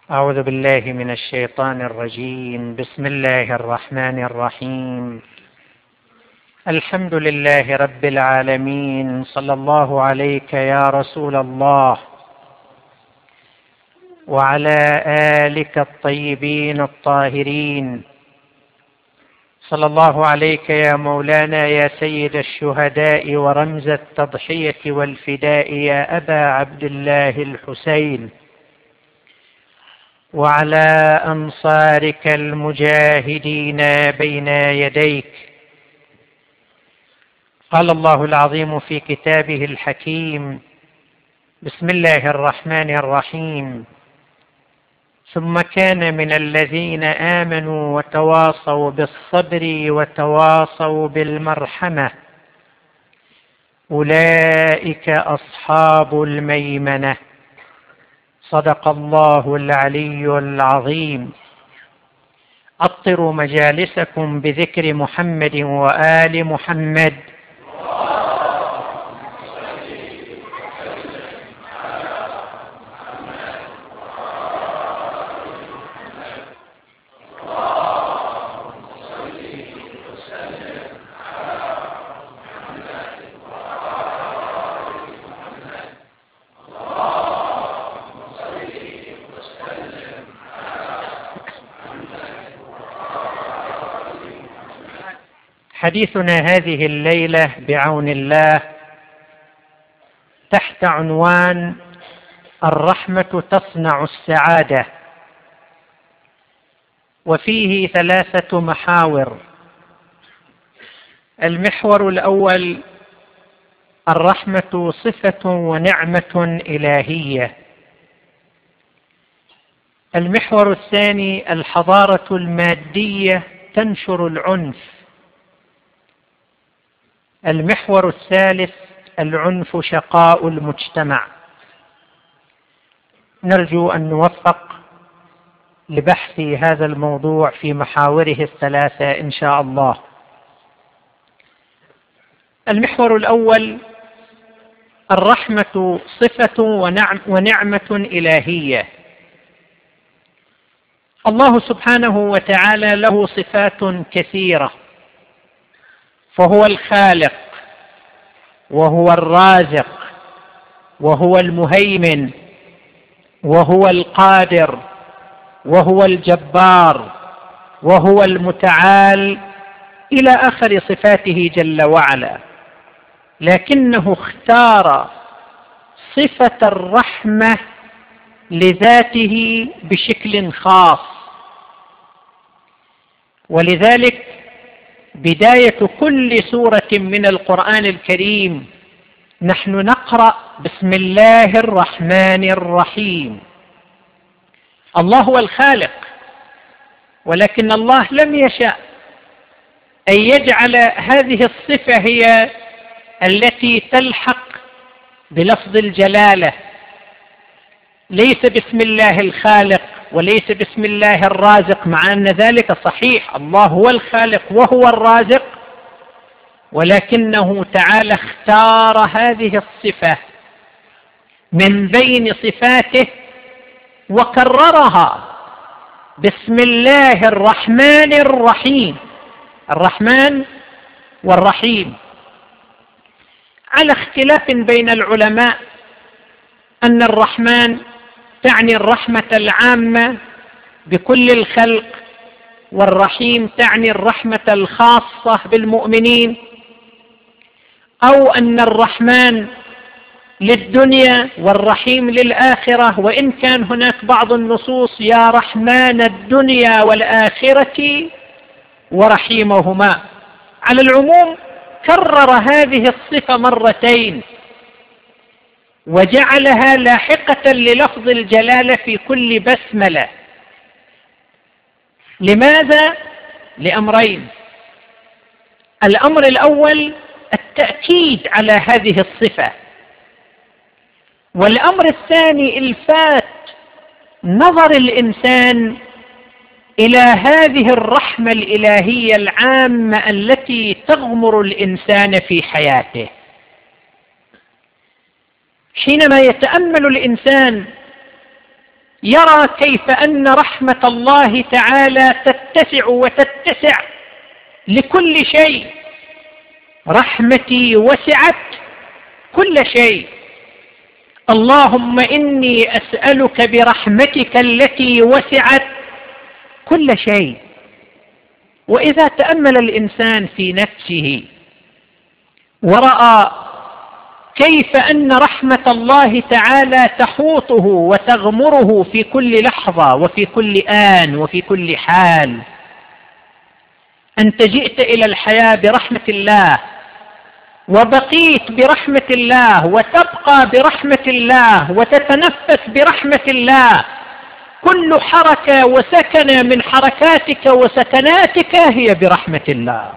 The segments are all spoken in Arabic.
أعوذ بالله من الشيطان الرجيم. بسم الله الرحمن الرحيم. الحمد لله رب العالمين، صلى الله عليك يا رسول الله وعلى آلك الطيبين الطاهرين. صلى الله عليك يا مولانا يا سيد الشهداء ورمز التضحية والفداء يا أبا عبد الله الحسين، وعلى أنصارك المجاهدين بين يديك. قال الله العظيم في كتابه الحكيم: بسم الله الرحمن الرحيم: ثم كان من الذين آمنوا وتواصوا بالصبر وتواصوا بالمرحمة أولئك أصحاب الميمنة. صدق الله العلي العظيم. أطروا مجالسكم بذكر محمد وآل محمد. حديثنا هذه الليلة بعون الله تحت عنوان الرحمة تصنع السعادة، وفيه 3 محاور. المحور الأول: الرحمة صفة ونعمة إلهية. المحور الثاني: الحضارة المادية تنشر العنف. المحور الثالث: العنف شقاء المجتمع. نرجو أن نوفق لبحث هذا الموضوع في محاوره 3 إن شاء الله. المحور الأول: الرحمة صفة ونعمة إلهية. الله سبحانه وتعالى له صفات كثيرة، فهو الخالق، وهو الرازق، وهو المهيمن، وهو القادر، وهو الجبار، وهو المتعال، إلى آخر صفاته جل وعلا. لكنه اختار صفة الرحمة لذاته بشكل خاص، ولذلك بداية كل سورة من القرآن الكريم نحن نقرأ بسم الله الرحمن الرحيم. الله هو الخالق، ولكن الله لم يشأ أن يجعل هذه الصفة هي التي تلحق بلفظ الجلالة. ليس بسم الله الخالق وليس بسم الله الرازق، مع أن ذلك صحيح، الله هو الخالق وهو الرازق، ولكنه تعالى اختار هذه الصفة من بين صفاته وكررها: بسم الله الرحمن الرحيم. الرحمن والرحيم على اختلاف بين العلماء، أن الرحمن تعني الرحمة العامة بكل الخلق، والرحيم تعني الرحمة الخاصة بالمؤمنين، أو أن الرحمن للدنيا والرحيم للآخرة، وإن كان هناك بعض النصوص يا رحمن الدنيا والآخرة ورحيمهما. على العموم كرر هذه الصفة 2 وجعلها لاحقة للفظ الجلالة في كل بسملة. لماذا؟ لأمرين: الأمر الأول التأكيد على هذه الصفة، والأمر الثاني إلفات نظر الإنسان إلى هذه الرحمة الإلهية العامة التي تغمر الإنسان في حياته. حينما يتأمل الإنسان يرى كيف أن رحمة الله تعالى تتسع وتتسع لكل شيء. رحمتي وسعت كل شيء. اللهم إني أسألك برحمتك التي وسعت كل شيء. وإذا تأمل الإنسان في نفسه ورأى كيف أن رحمة الله تعالى تحوطه وتغمره في كل لحظة وفي كل آن وفي كل حال. أنت جئت إلى الحياة برحمة الله، وبقيت برحمة الله، وتبقى برحمة الله، وتتنفس برحمة الله. كل حركة وسكنة من حركاتك وسكناتك هي برحمة الله.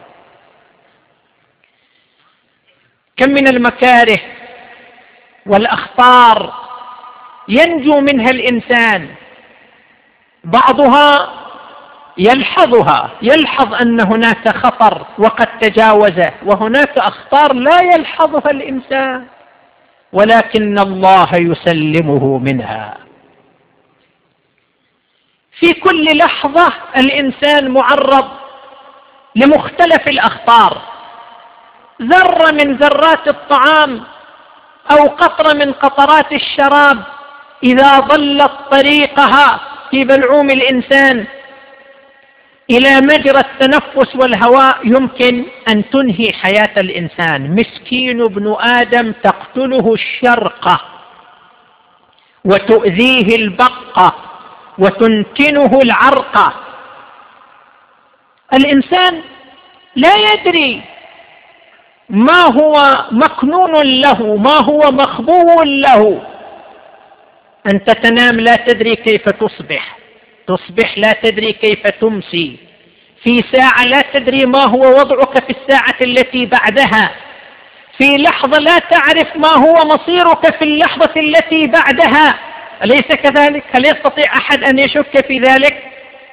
كم من المكاره والأخطار ينجو منها الإنسان، بعضها يلحظ أن هناك خطر وقد تجاوزه، وهناك أخطار لا يلحظها الإنسان ولكن الله يسلمه منها. في كل لحظة الإنسان معرض لمختلف الأخطار. ذرة من ذرات الطعام أو قطرة من قطرات الشراب إذا ضلت طريقها في بلعوم الإنسان إلى مجرى التنفس والهواء يمكن أن تنهي حياة الإنسان. مسكين ابن آدم تقتله الشرقة وتؤذيه البقة وتنتنه العرقة. الإنسان لا يدري ما هو مكنون له، ما هو مخبوء له. أنت تنام لا تدري كيف تصبح لا تدري كيف تمسي. في ساعة لا تدري ما هو وضعك في الساعة التي بعدها. في لحظة لا تعرف ما هو مصيرك في اللحظة التي بعدها. أليس كذلك؟ هل يستطيع أحد أن يشك في ذلك؟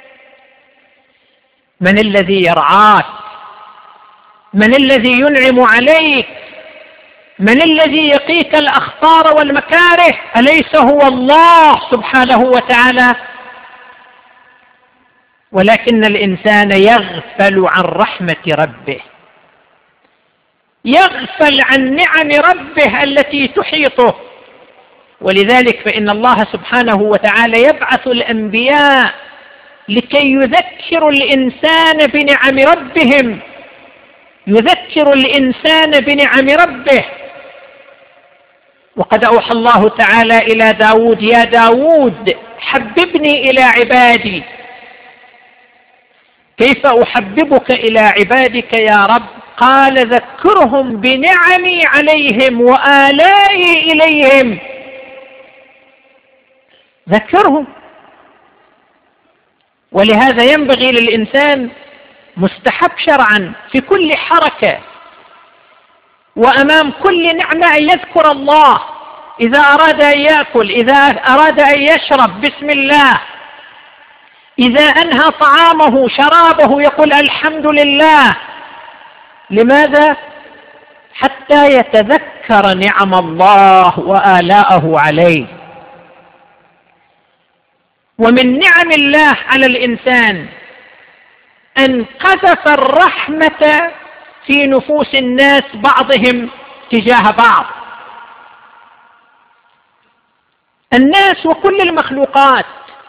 من الذي يرعاك؟ من الذي ينعم عليك؟ من الذي يقيك الأخطار والمكاره؟ أليس هو الله سبحانه وتعالى؟ ولكن الإنسان يغفل عن رحمة ربه، يغفل عن نعم ربه التي تحيطه. ولذلك فإن الله سبحانه وتعالى يبعث الأنبياء لكي يذكروا الإنسان بنعم ربهم، يذكر الإنسان بنعم ربه. وقد أوحى الله تعالى إلى داود: يا داود حببني إلى عبادي. كيف أحببك إلى عبادك يا رب؟ قال: ذكرهم بنعمي عليهم وآلائي إليهم. ذكرهم. ولهذا ينبغي للإنسان مستحب شرعا في كل حركة وأمام كل نعمة أن يذكر الله. إذا أراد أن يأكل، إذا أراد أن يشرب، بسم الله. إذا أنهى طعامه شرابه يقول الحمد لله. لماذا؟ حتى يتذكر نعم الله وآلاءه عليه. ومن نعم الله على الإنسان أن قذف الرحمة في نفوس الناس بعضهم تجاه بعض. الناس وكل المخلوقات،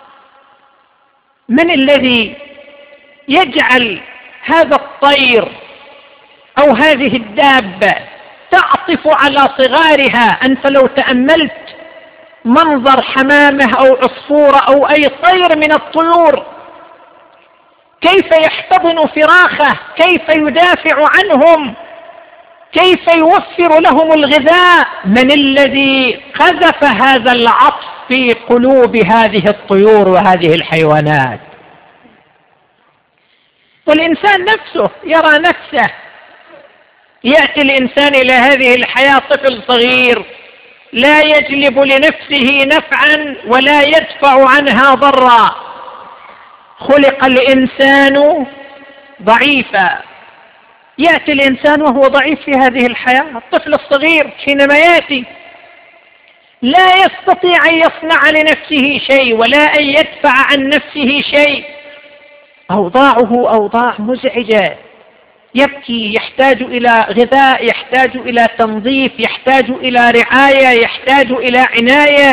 من الذي يجعل هذا الطير أو هذه الدابة تعطف على صغارها؟ أنت لو تأملت منظر حمامة أو عصفورة أو أي طير من الطيور كيف يحتضن فراخه، كيف يدافع عنهم، كيف يوفر لهم الغذاء. من الذي قذف هذا العطف في قلوب هذه الطيور وهذه الحيوانات؟ والإنسان نفسه يرى نفسه. يأتي الإنسان إلى هذه الحياة طفل صغير لا يجلب لنفسه نفعا ولا يدفع عنها ضرا. خلق الإنسان ضعيفا. يأتي الإنسان وهو ضعيف في هذه الحياة. الطفل الصغير حينما يأتي لا يستطيع أن يصنع لنفسه شيء ولا أن يدفع عن نفسه شيء. أوضاعه أوضاع مزعجة، يبكي، يحتاج إلى غذاء، يحتاج إلى تنظيف، يحتاج إلى رعاية، يحتاج إلى عناية.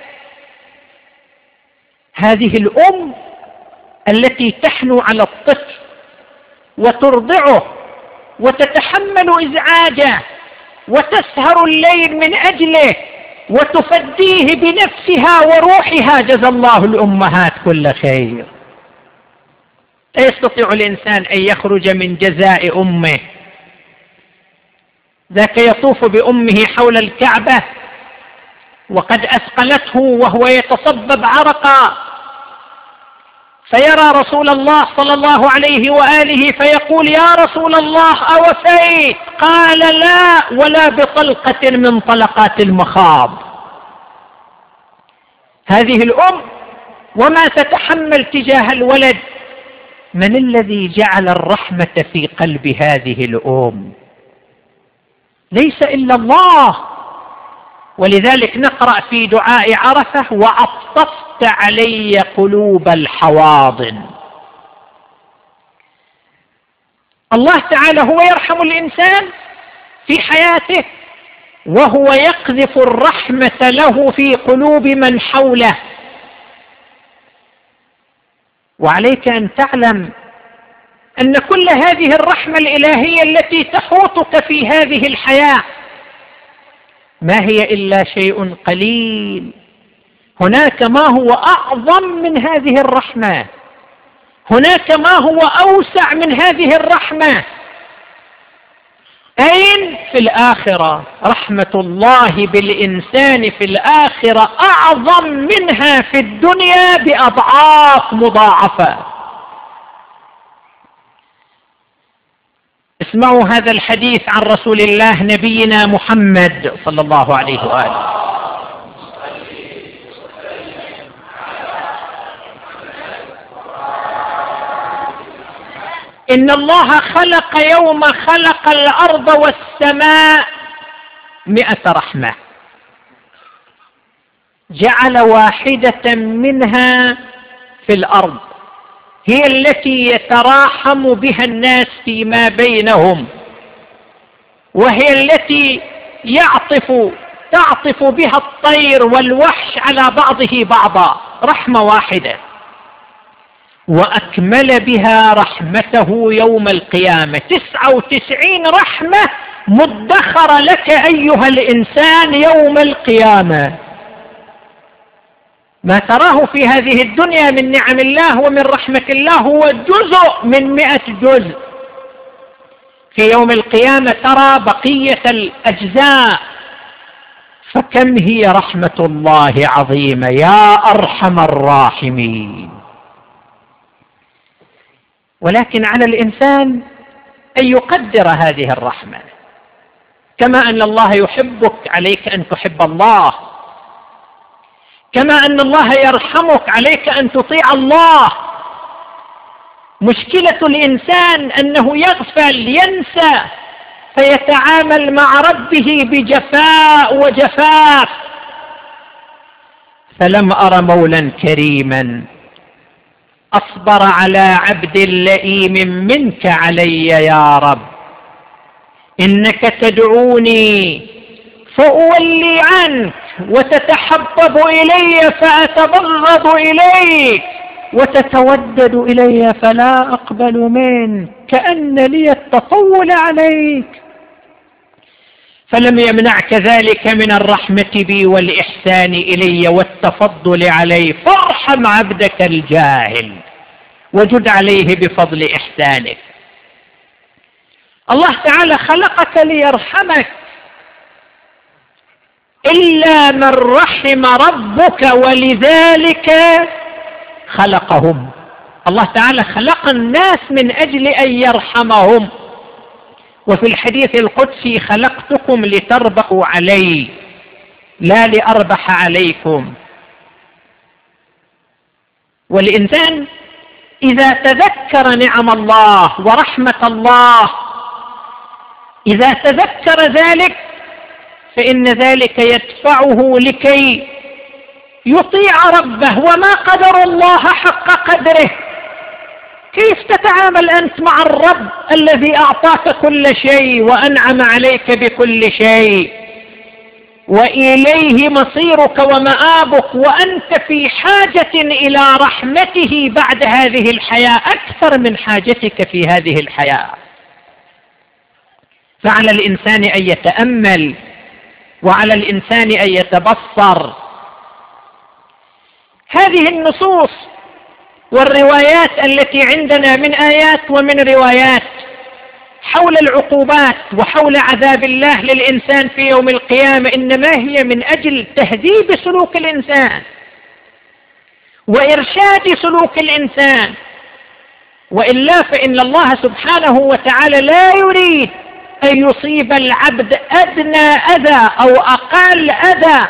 هذه الأم التي تحنو على الطفل وترضعه وتتحمل إزعاجه وتسهر الليل من أجله وتفديه بنفسها وروحها، جزا الله الأمهات كل خير. لا يستطيع الإنسان أن يخرج من جزاء أمه. ذاك يطوف بأمه حول الكعبة وقد أثقلته وهو يتصبب عرقا، فيرى رسول الله صلى الله عليه وآله فيقول: يا رسول الله أوفيت؟ قال: لا، ولا بطلقة من طلقات المخاض. هذه الأم وما تتحمل تجاه الولد. من الذي جعل الرحمة في قلب هذه الأم؟ ليس إلا الله. ولذلك نقرأ في دعاء عرفة: وعطفت علي قلوب الحواضن. الله تعالى هو يرحم الإنسان في حياته، وهو يقذف الرحمة له في قلوب من حوله. وعليك أن تعلم أن كل هذه الرحمة الإلهية التي تحوطك في هذه الحياة ما هي إلا شيء قليل. هناك ما هو أعظم من هذه الرحمة، هناك ما هو أوسع من هذه الرحمة. أين؟ في الآخرة. رحمة الله بالإنسان في الآخرة أعظم منها في الدنيا بأضعاف مضاعفة. اسمعوا هذا الحديث عن رسول الله نبينا محمد صلى الله عليه وآله. إن الله خلق يوم خلق الأرض والسماء 100 رحمة، جعل واحدة منها في الأرض هي التي يتراحم بها الناس فيما بينهم، وهي التي تعطف بها الطير والوحش على بعضه بعضا. رحمة واحدة. وأكمل بها رحمته يوم القيامة. 99 رحمة مدخرة لك أيها الإنسان يوم القيامة. ما تراه في هذه الدنيا من نعم الله ومن رحمة الله هو جزء من 100 جزء. في يوم القيامة ترى بقية الأجزاء. فكم هي رحمة الله عظيمة يا أرحم الراحمين. ولكن على الإنسان أن يقدر هذه الرحمة. كما أن الله يحبك عليك أن تحب الله، كما أن الله يرحمك عليك أن تطيع الله. مشكلة الإنسان أنه يغفل، ينسى، فيتعامل مع ربه بجفاء وجفاف. فلم أر مولا كريما أصبر على عبد لئيم منك علي يا رب. إنك تدعوني فأولي عنك، وتتحبب إلي فأتبغض إليك، وتتودد إلي فلا أقبل منك، كأن لي التطول عليك. فلم يمنعك ذلك من الرحمة بي والإحسان إلي والتفضل علي، فارحم عبدك الجاهل وجد عليه بفضل إحسانك. الله تعالى خلقك ليرحمك، إلا من رحم ربك ولذلك خلقهم. الله تعالى خلق الناس من أجل أن يرحمهم. وفي الحديث القدسي: خلقتكم لتربحوا علي لا لأربح عليكم. والإنسان إذا تذكر نعم الله ورحمة الله، إذا تذكر ذلك فإن ذلك يدفعه لكي يطيع ربه. وما قدر الله حق قدره. كيف تتعامل أنت مع الرب الذي أعطاك كل شيء وأنعم عليك بكل شيء، وإليه مصيرك ومآبك، وأنت في حاجة إلى رحمته بعد هذه الحياة أكثر من حاجتك في هذه الحياة؟ فعلى الإنسان أن يتأمل، وعلى الإنسان أن يتبصر. هذه النصوص والروايات التي عندنا من آيات ومن روايات حول العقوبات وحول عذاب الله للإنسان في يوم القيامة، إنما هي من أجل تهذيب سلوك الإنسان وإرشاد سلوك الإنسان. وإلا فإن الله سبحانه وتعالى لا يريد أن يصيب العبد أدنى أذى أو أقل أذى،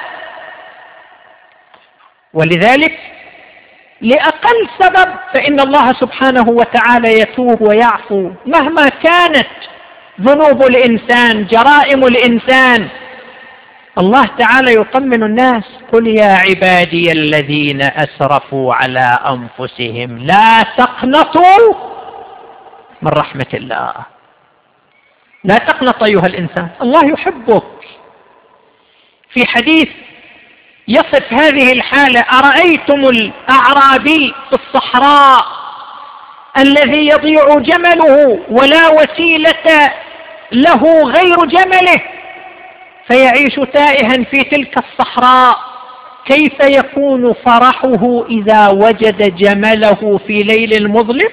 ولذلك لأقل سبب فإن الله سبحانه وتعالى يتوب ويعفو مهما كانت ذنوب الإنسان، جرائم الإنسان. الله تعالى يطمن الناس: قل يا عبادي الذين أسرفوا على أنفسهم لا تقنطوا من رحمة الله. لا تقنط أيها الإنسان، الله يحبك. في حديث يصف هذه الحالة: أرأيتم الأعرابي في الصحراء الذي يضيع جمله ولا وسيلة له غير جمله فيعيش تائها في تلك الصحراء، كيف يكون فرحه إذا وجد جمله في ليل مظلم؟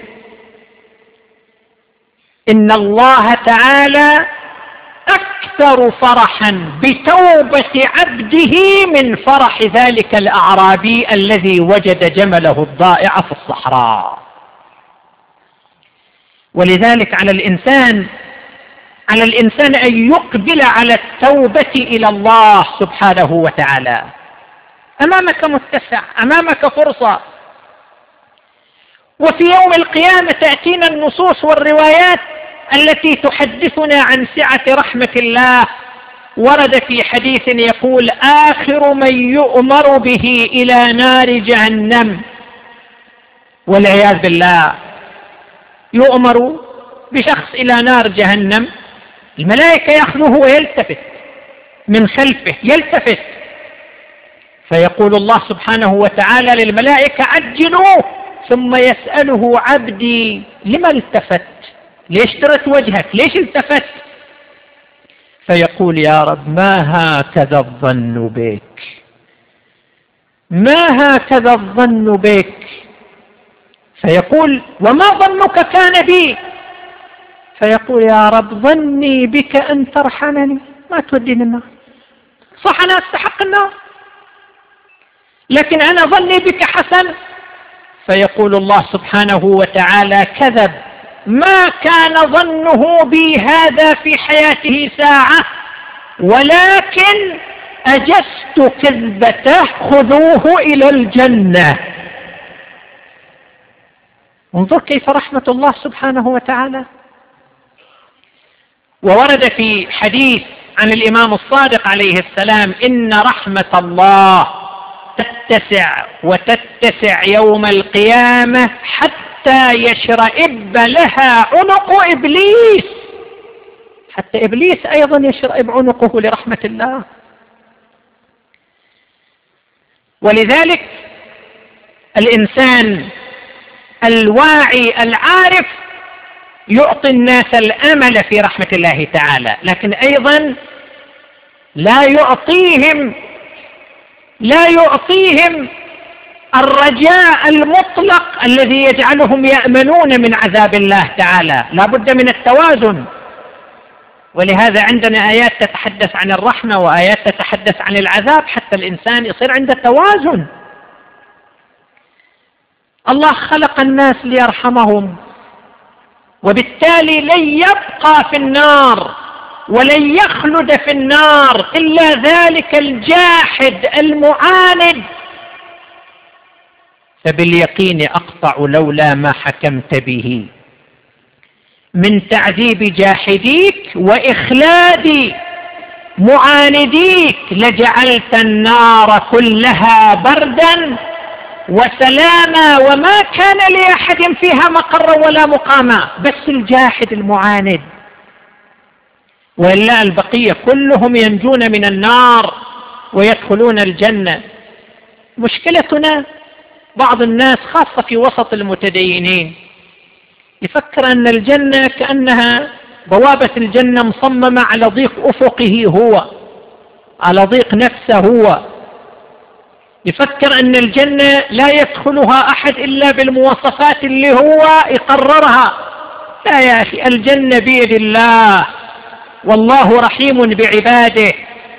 إن الله تعالى أكثر فرحا بتوبة عبده من فرح ذلك الأعرابي الذي وجد جمله الضائع في الصحراء. ولذلك على الإنسان أن يقبل على التوبة إلى الله سبحانه وتعالى. أمامك متسع، أمامك فرصة. وفي يوم القيامة تأتينا النصوص والروايات التي تحدثنا عن سعة رحمة الله. ورد في حديث يقول: آخر من يؤمر به إلى نار جهنم، والعياذ بالله، يؤمر بشخص إلى نار جهنم، الملائكة يأخذوه ويلتفت من خلفه، يلتفت فيقول الله سبحانه وتعالى للملائكة: عجلوه. ثم يسأله: عبدي لما التفت؟ ليش ترت وجهك؟ ليش التفت؟ فيقول: يا رب ما هكذا الظن بك، ما هكذا الظن بك. فيقول: وما ظنك كان بي؟ فيقول: يا رب ظني بك أن ترحمني، ما توديني النار. صح أنا أستحق النار، لكن أنا ظني بك حسن. فيقول الله سبحانه وتعالى: كذب، ما كان ظنه بي هذا في حياته ساعة، ولكن أجزت كذبته، خذوه إلى الجنة. انظر كيف رحمة الله سبحانه وتعالى. وورد في حديث عن الإمام الصادق عليه السلام: إن رحمة الله تتسع وتتسع يوم القيامة حتى يشرئب لها عنق إبليس. حتى إبليس أيضا يشرئب عنقه لرحمة الله. ولذلك الإنسان الواعي العارف يعطي الناس الأمل في رحمة الله تعالى، لكن أيضا لا يعطيهم الرجاء المطلق الذي يجعلهم يأمنون من عذاب الله تعالى. لا بد من التوازن. ولهذا عندنا آيات تتحدث عن الرحمة وآيات تتحدث عن العذاب حتى الإنسان يصير عنده توازن. الله خلق الناس ليرحمهم، وبالتالي لن يبقى في النار ولن يخلد في النار إلا ذلك الجاحد المعاند. فباليقين أقطع لولا ما حكمت به من تعذيب جاحديك وإخلاد معانديك لجعلت النار كلها بردا وسلاما وما كان لأحد فيها مقر ولا مقاما، بس الجاحد المعاند، وإلا البقية كلهم ينجون من النار ويدخلون الجنة. مشكلتنا بعض الناس خاصة في وسط المتدينين يفكر أن الجنة كأنها بوابة الجنة مصممة على ضيق أفقه هو، على ضيق نفسه هو. يفكر أن الجنة لا يدخلها أحد إلا بالمواصفات اللي هو يقررها. لا يا أخي، الجنة بيد الله والله رحيم بعباده.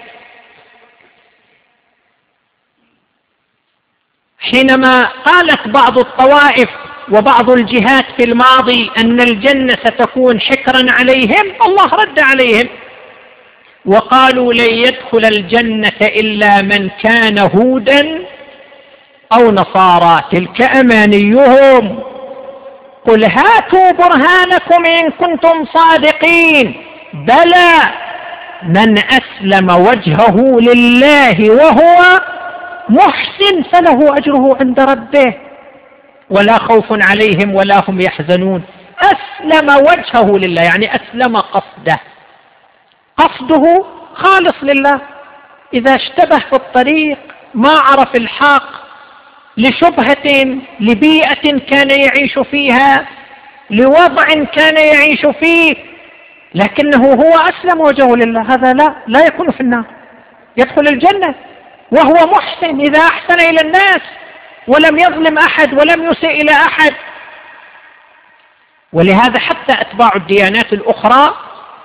حينما قالت بعض الطوائف وبعض الجهات في الماضي أن الجنة ستكون حكرا عليهم، الله رد عليهم وقالوا: لن يدخل الجنة إلا من كان هودا أو نصارى، تلك أمانيهم، قل هاتوا برهانكم إن كنتم صادقين، بلى من أسلم وجهه لله وهو محسن فله أجره عند ربه ولا خوف عليهم ولا هم يحزنون. أسلم وجهه لله يعني أسلم قصده، قصده خالص لله. إذا اشتبه في الطريق، ما عرف الحق، لشبهة، لبيئة كان يعيش فيها، لوضع كان يعيش فيه، لكنه هو أسلم وجهه لله، هذا لا يكون في النار، يدخل الجنة وهو محسن إذا أحسن إلى الناس ولم يظلم أحد ولم يسيء إلى أحد. ولهذا حتى أتباع الديانات الأخرى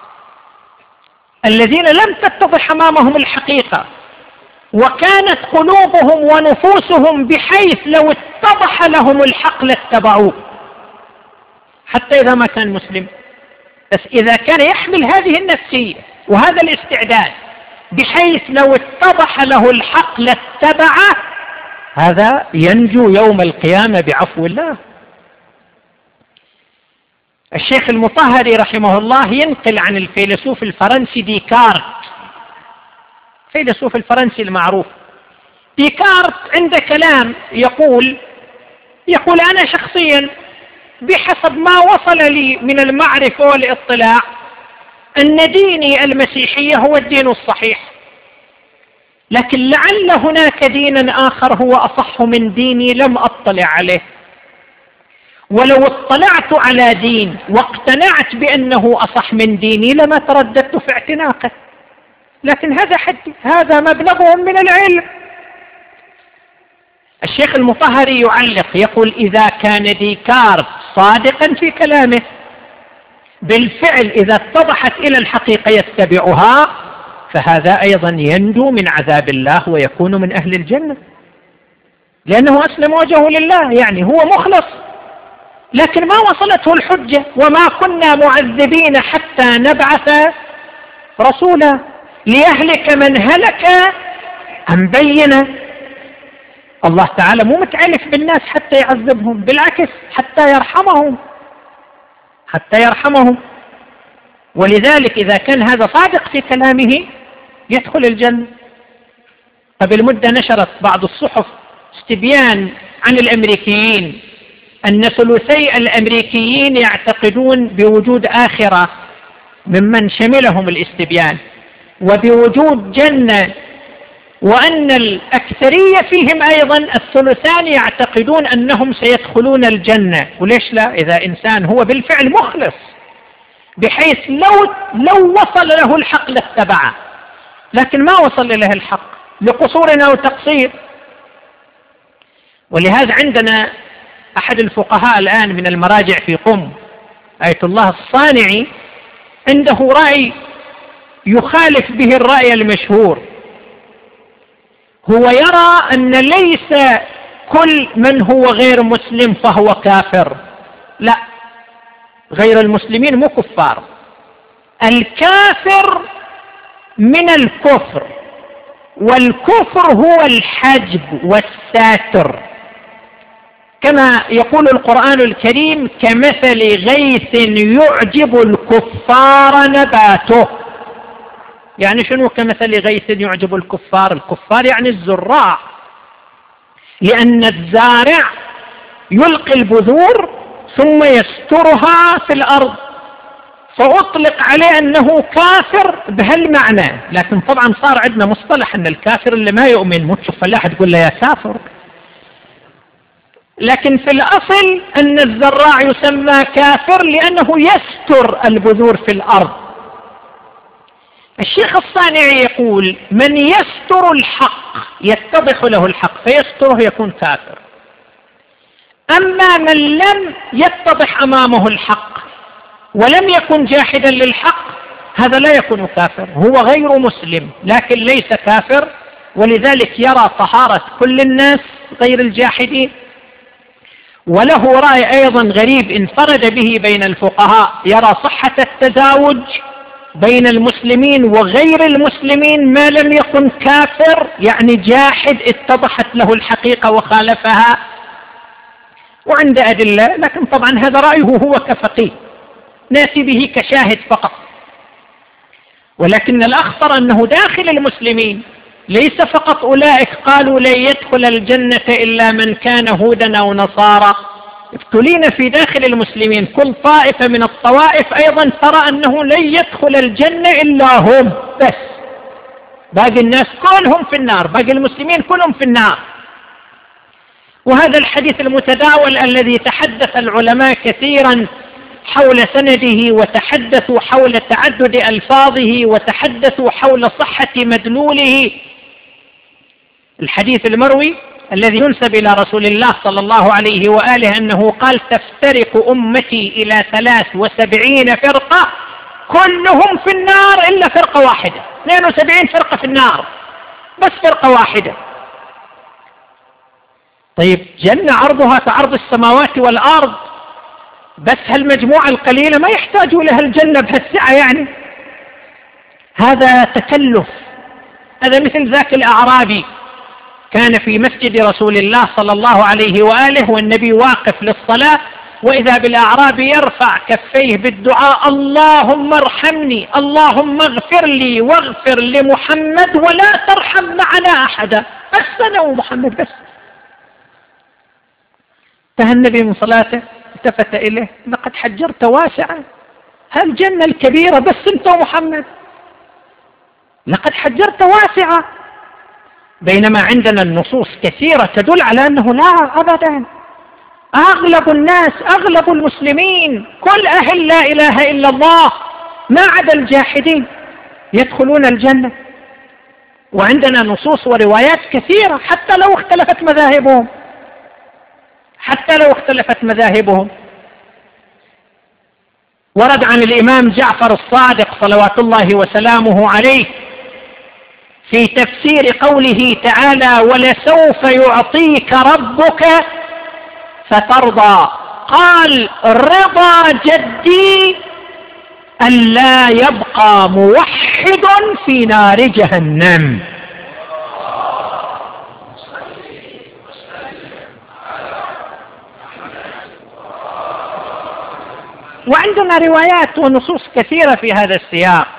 الذين لم تتضح أمامهم الحقيقة وكانت قلوبهم ونفوسهم بحيث لو اتضح لهم الحق لاتبعوه، حتى إذا ما كان مسلم، بس إذا كان يحمل هذه النفسية وهذا الاستعداد بحيث لو اتضح له الحق لاتبعه، هذا ينجو يوم القيامة بعفو الله. الشيخ المطهري رحمه الله ينقل عن الفيلسوف الفرنسي ديكارت، الفيلسوف الفرنسي المعروف. ديكارت عنده كلام يقول أنا شخصيا بحسب ما وصل لي من المعرفة والاطلاع أن ديني المسيحية هو الدين الصحيح، لكن لعل هناك دينا آخر هو أصح من ديني لم أطلع عليه، ولو اطلعت على دين واقتنعت بأنه أصح من ديني لما ترددت في اعتناقه، لكن هذا حدي، هذا مبلغهم من العلم. الشيخ المطهري يعلق يقول: إذا كان ديكارت صادقا في كلامه بالفعل إذا اتضحت إلى الحقيقة يتبعها، فهذا أيضا ينجو من عذاب الله ويكون من أهل الجنة، لأنه أسلم وجهه لله، يعني هو مخلص، لكن ما وصلته الحجة، وما كنا معذبين حتى نبعث رسولا ليهلك من هلك عن بينة. الله تعالى مو متعلف بالناس حتى يعذبهم، بالعكس حتى يرحمهم. ولذلك إذا كان هذا صادق في كلامه يدخل الجنة. قبل مدة نشرت بعض الصحف استبيان عن الأمريكيين أن ثلثي الأمريكيين يعتقدون بوجود آخرة ممن شملهم الاستبيان وبوجود جنة، وأن الأكثرية فيهم أيضا الثلثان يعتقدون أنهم سيدخلون الجنة. وليش لا؟ إذا إنسان هو بالفعل مخلص بحيث لو وصل له الحق لاتبعه، لكن ما وصل له الحق لقصور أو تقصير. ولهذا عندنا أحد الفقهاء الآن من المراجع في قم، آية الله الصانعي، عنده رأي يخالف به الرأي المشهور. هو يرى أن ليس كل من هو غير مسلم فهو كافر، لا، غير المسلمين مو كفار، الكافر من الكفر، والكفر هو الحجب والساتر، كما يقول القرآن الكريم: كمثل غيث يعجب الكفار نباته. يعني شنو كمثل غيث يعجب الكفار؟ الكفار يعني الزراع، لأن الزارع يلقي البذور ثم يسترها في الأرض، فأطلق عليه أنه كافر بهالمعنى. لكن طبعا صار عندنا مصطلح أن الكافر اللي ما يؤمن، مو تشوف فلاح تقول له يا كافر. لكن في الأصل أن الزراع يسمى كافر لأنه يستر البذور في الأرض. الشيخ الصانعي يقول من يستر الحق يتضح له الحق فيستره يكون كافر، أما من لم يتضح أمامه الحق ولم يكن جاحدا للحق هذا لا يكون كافر، هو غير مسلم لكن ليس كافر، ولذلك يرى طهارة كل الناس غير الجاحدين. وله رأي أيضا غريب انفرد به بين الفقهاء، يرى صحة التزاوج بين المسلمين وغير المسلمين ما لم يكن كافر، يعني جاحد اتضحت له الحقيقة وخالفها، وعند أدلة. لكن طبعا هذا رأيه هو كفقيه، ناتي به كشاهد فقط. ولكن الأخطر أنه داخل المسلمين ليس فقط أولئك قالوا لن يدخل الجنة إلا من كان هودا أو نصارى، ابتلينا في داخل المسلمين كل طائفة من الطوائف أيضا ترى أنه لن يدخل الجنة إلا هم بس، باقي الناس كلهم في النار، باقي المسلمين كلهم في النار. وهذا الحديث المتداول الذي تحدث العلماء كثيرا حول سنده، وتحدثوا حول تعدد ألفاظه، وتحدثوا حول صحة مدلوله، الحديث المروي الذي ينسب إلى رسول الله صلى الله عليه وآله أنه قال تفترق أمتي إلى 73 فرقة كلهم في النار إلا فرقة واحدة. 72 فرقة في النار بس فرقة واحدة. طيب جنة عرضها كعرض السماوات والأرض، بس هالمجموعة القليلة ما يحتاجوا لها الجنة بهالسعة، يعني هذا تكلف. هذا مثل ذاك الأعرابي كان في مسجد رسول الله صلى الله عليه وآله والنبي واقف للصلاة، وإذا بالأعرابي يرفع كفيه بالدعاء اللهم ارحمني اللهم اغفر لي واغفر لمحمد ولا ترحم معنا أحدا، بس أنا ومحمد بس. انتهى النبي من صلاته التفت إليه لقد حجرت واسعا، هالجنة الكبيرة بس أنت ومحمد، لقد حجرت واسعة. بينما عندنا النصوص كثيرة تدل على أنه لا أبدا، أغلب الناس أغلب المسلمين كل أهل لا إله إلا الله ما عدا الجاحدين يدخلون الجنة. وعندنا نصوص وروايات كثيرة حتى لو اختلفت مذاهبهم، حتى لو اختلفت مذاهبهم. ورد عن الإمام جعفر الصادق صلوات الله وسلامه عليه في تفسير قوله تعالى ولسوف يعطيك ربك فترضى، قال رضا جدي ألا يبقى موحد في نار جهنم. وعندنا روايات ونصوص كثيرة في هذا السياق.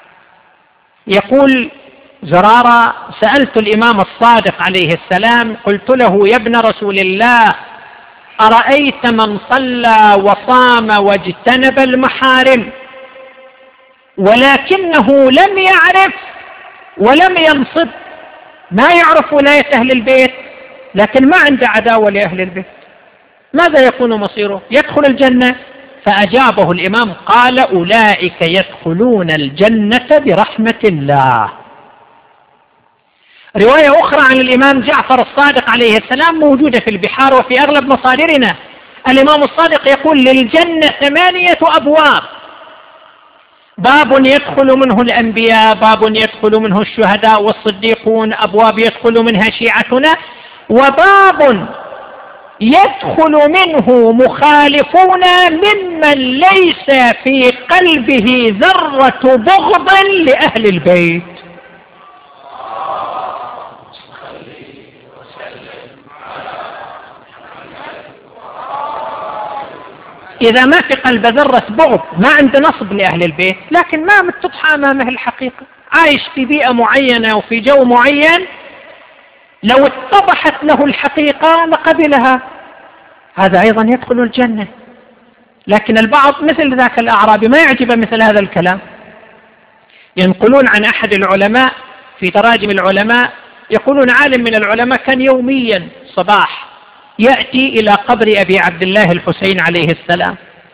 يقول زرارة سألت الإمام الصادق عليه السلام قلت له يا ابن رسول الله أرأيت من صلى وصام واجتنب المحارم ولكنه لم يعرف ولم ينصب، ما يعرف ولاية أهل البيت لكن ما عنده عداوة لأهل البيت، ماذا يكون مصيره؟ يدخل الجنة؟ فأجابه الإمام قال أولئك يدخلون الجنة برحمة الله. رواية أخرى عن الإمام جعفر الصادق عليه السلام موجودة في البحار وفي أغلب مصادرنا. الإمام الصادق يقول للجنة 8 أبواب، باب يدخل منه الأنبياء، باب يدخل منه الشهداء والصديقون، أبواب يدخل منها شيعتنا، وباب يدخل منه مخالفون ممن ليس في قلبه ذرة بغض لأهل البيت. إذا ما في قلب ذرة بغض ما عنده نصب لأهل البيت، لكن ما متضحى أمامه الحقيقة، عايش في بيئة معينة وفي جو معين، لو اتضحت له الحقيقة لقبلها، هذا أيضا يدخل الجنة. لكن البعض مثل ذاك الأعرابي ما يعجبه مثل هذا الكلام. ينقلون عن أحد العلماء في تراجم العلماء، يقولون عالم من العلماء كان يوميا صباح يأتي إلى قبر أبي عبد الله الحسين عليه السلام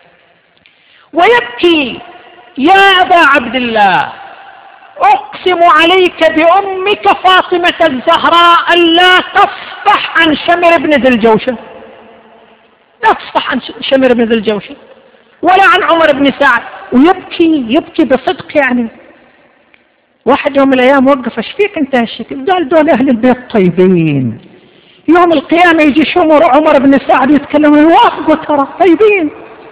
ويبكي: يا أبا عبد الله، أقسم عليك بأمك فاطمة الزهراء ألا تصفح عن شمر بن ذي الجوشن، لا تصفح عن شمر بن ذي الجوشن ولا عن عمر بن سعد. ويبكي بصدق. يعني واحد يوم من الأيام وقف: ايش فيك انت هالشكل؟ قال: دول أهل البيت طيبين، يوم القيامة يجي عمر بن سعد يتكلم يوافقوا، ترى طيبين.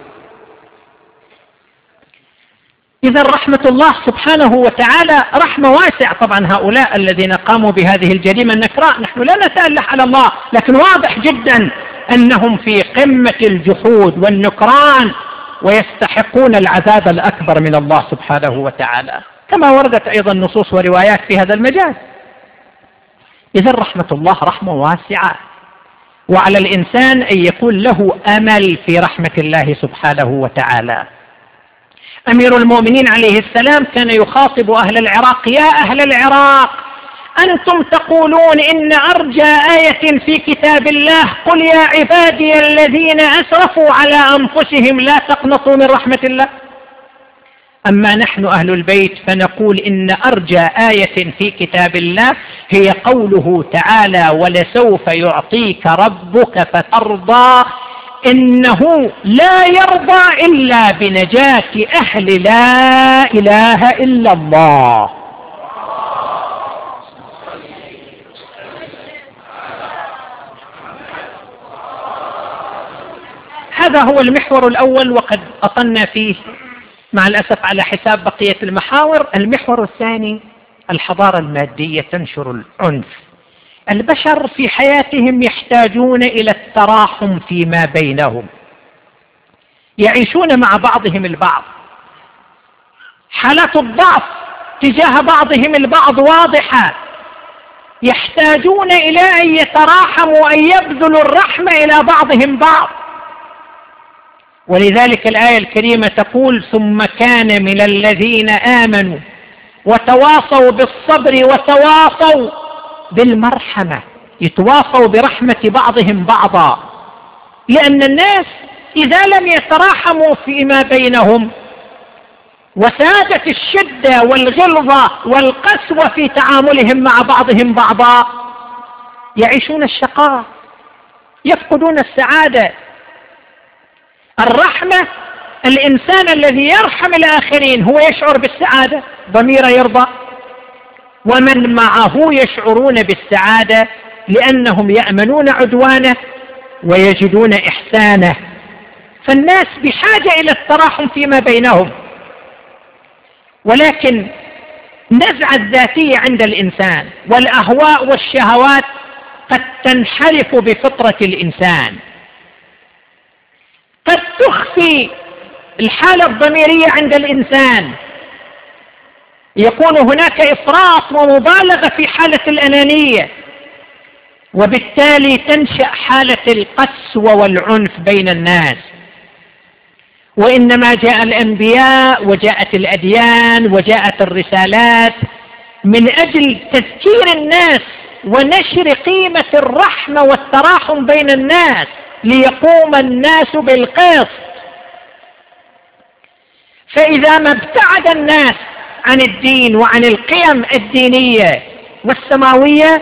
إذا رحمة الله سبحانه وتعالى رحمة واسعة. طبعا هؤلاء الذين قاموا بهذه الجريمة النكراء نحن لا نتأله على الله، لكن واضح جدا أنهم في قمة الجحود والنكران ويستحقون العذاب الأكبر من الله سبحانه وتعالى، كما وردت أيضا نصوص وروايات في هذا المجال. إذا رحمة الله رحمة واسعة، وعلى الإنسان أن يكون له أمل في رحمة الله سبحانه وتعالى. أمير المؤمنين عليه السلام كان يخاطب أهل العراق: يا أهل العراق، أنتم تقولون إن أرجى آية في كتاب الله قل يا عبادي الذين أسرفوا على أنفسهم لا تقنطوا من رحمة الله. أما نحن أهل البيت فنقول إن أرجى آية في كتاب الله هي قوله تعالى: ولسوف يعطيك ربك فترضى، إنه لا يرضى إلا بنجاة أهل لا إله إلا الله. هذا هو المحور الأول، وقد أطلنا فيه مع الأسف على حساب بقية المحاور. المحور الثاني: الحضارة المادية تنشر العنف. البشر في حياتهم يحتاجون إلى التراحم فيما بينهم، يعيشون مع بعضهم البعض، حالات الضعف تجاه بعضهم البعض واضحة، يحتاجون إلى أن يتراحموا، أن يبذلوا الرحمة إلى بعضهم بعض. ولذلك الآية الكريمة تقول: ثم كان من الذين آمنوا وتواصوا بالصبر وتواصوا بالمرحمة، يتواصوا برحمة بعضهم بعضا. لأن الناس إذا لم يتراحموا فيما بينهم وسادت الشدة والغلظة والقسوة في تعاملهم مع بعضهم بعضا، يعيشون الشقاء، يفقدون السعادة. الرحمة، الإنسان الذي يرحم الآخرين هو يشعر بالسعادة، ضميره يرضى، ومن معه يشعرون بالسعادة لأنهم يأمنون عدوانه ويجدون إحسانه. فالناس بحاجة إلى التراحم فيما بينهم. ولكن النزعة الذاتية عند الإنسان والأهواء والشهوات قد تنحرف بفطرة الإنسان، قد تخفي الحالة الضميرية عند الإنسان، يكون هناك إفراط ومبالغة في حالة الأنانية، وبالتالي تنشأ حالة القسوة والعنف بين الناس. وإنما جاء الأنبياء وجاءت الأديان وجاءت الرسالات من أجل تذكير الناس ونشر قيمة الرحمة والتراحم بين الناس، ليقوم الناس بالقسط. فإذا ما ابتعد الناس عن الدين وعن القيم الدينية والسماوية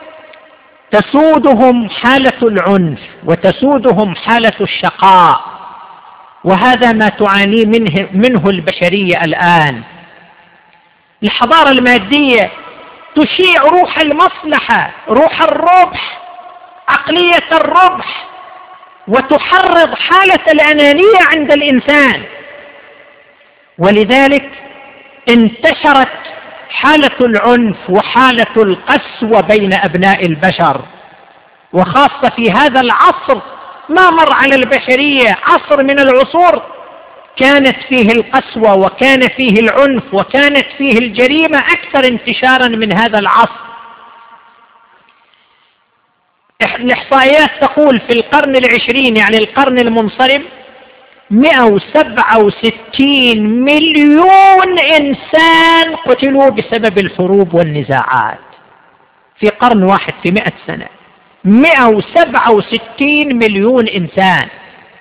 تسودهم حالة العنف وتسودهم حالة الشقاء، وهذا ما تعاني منه البشرية الآن. الحضارة المادية تشيع روح المصلحة، روح الربح، عقلية الربح، وتحرض حالة الأنانية عند الإنسان. ولذلك انتشرت حالة العنف وحالة القسوة بين أبناء البشر، وخاصة في هذا العصر ما مر على البشرية، عصر من العصور كانت فيه القسوة وكان فيه العنف وكانت فيه الجريمة أكثر انتشارا من هذا العصر. الإحصائيات تقول في القرن العشرين، يعني القرن المنصرم، 167 مليون إنسان قتلوا بسبب الحروب والنزاعات في قرن واحد، في 100 سنة 167 مليون إنسان.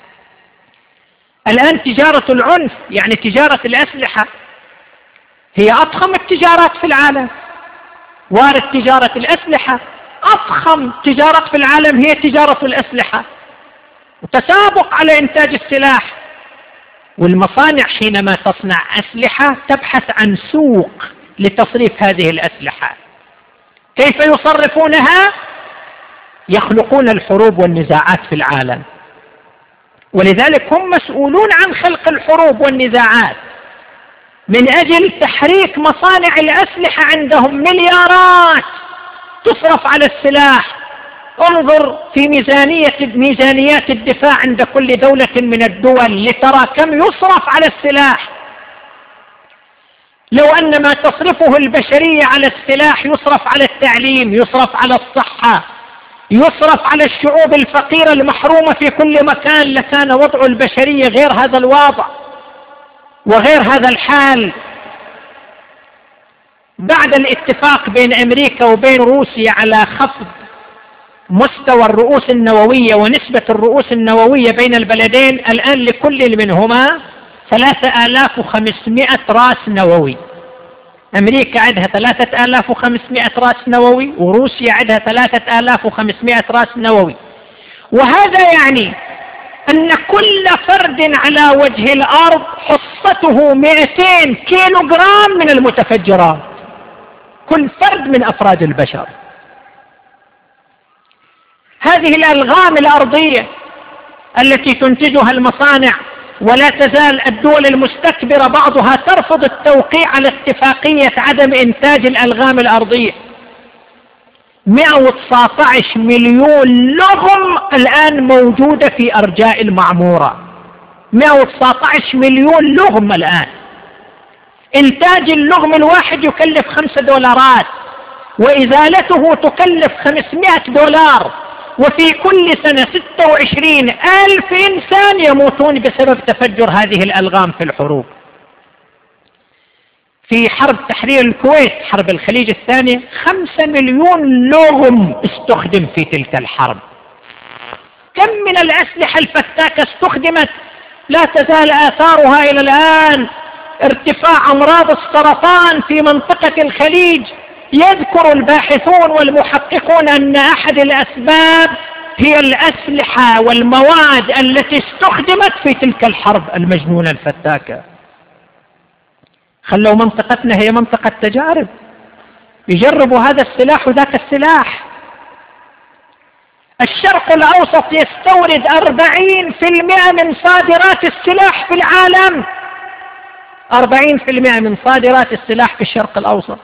الآن تجارة العنف، يعني تجارة الأسلحة، هي أضخم التجارات في العالم. وارد تجارة الأسلحة، أضخم تجارات في العالم هي تجارة الأسلحة، وتسابق على إنتاج السلاح. والمصانع حينما تصنع أسلحة تبحث عن سوق لتصريف هذه الأسلحة. كيف يصرفونها؟ يخلقون الحروب والنزاعات في العالم، ولذلك هم مسؤولون عن خلق الحروب والنزاعات من أجل تحريك مصانع الأسلحة. عندهم مليارات تصرف على السلاح. انظر في ميزانيات الدفاع عند كل دولة من الدول لترى كم يصرف على السلاح. لو أن ما تصرفه البشرية على السلاح يصرف على التعليم، يصرف على الصحة، يصرف على الشعوب الفقيرة المحرومة في كل مكان، لكان وضع البشرية غير هذا الوضع وغير هذا الحال. بعد الاتفاق بين أمريكا وبين روسيا على خفض مستوى الرؤوس النووية ونسبة الرؤوس النووية بين البلدين، الآن لكل منهما 3500 رأس نووي. أمريكا عندها 3500 رأس نووي، وروسيا عندها 3500 رأس نووي. وهذا يعني أن كل فرد على وجه الأرض حصته 200 كيلوغرام من المتفجرات، كل فرد من أفراد البشر. هذه الألغام الأرضية التي تنتجها المصانع، ولا تزال الدول المستكبرة بعضها ترفض التوقيع على اتفاقية عدم إنتاج الألغام الأرضية. 119 مليون لغم الآن موجودة في أرجاء المعمورة، 119 مليون لغم الآن. إنتاج اللغم الواحد يكلف $5، وإزالته تكلف $500، وفي كل سنة 26,000 إنسان يموتون بسبب تفجر هذه الألغام في الحروب. في حرب تحرير الكويت، حرب الخليج الثانية، 5 مليون لغم استخدم في تلك الحرب. كم من الأسلحة الفتاكة استخدمت، لا تزال آثارها إلى الآن. ارتفاع أمراض السرطان في منطقة الخليج، يذكر الباحثون والمحققون أن أحد الأسباب هي الأسلحة والمواد التي استخدمت في تلك الحرب المجنونة الفتاكة. خلوا منطقتنا هي منطقة تجارب، يجربوا هذا السلاح وذاك السلاح. الشرق الأوسط يستورد 40% من صادرات السلاح في العالم، 40% من صادرات السلاح في الشرق الأوسط.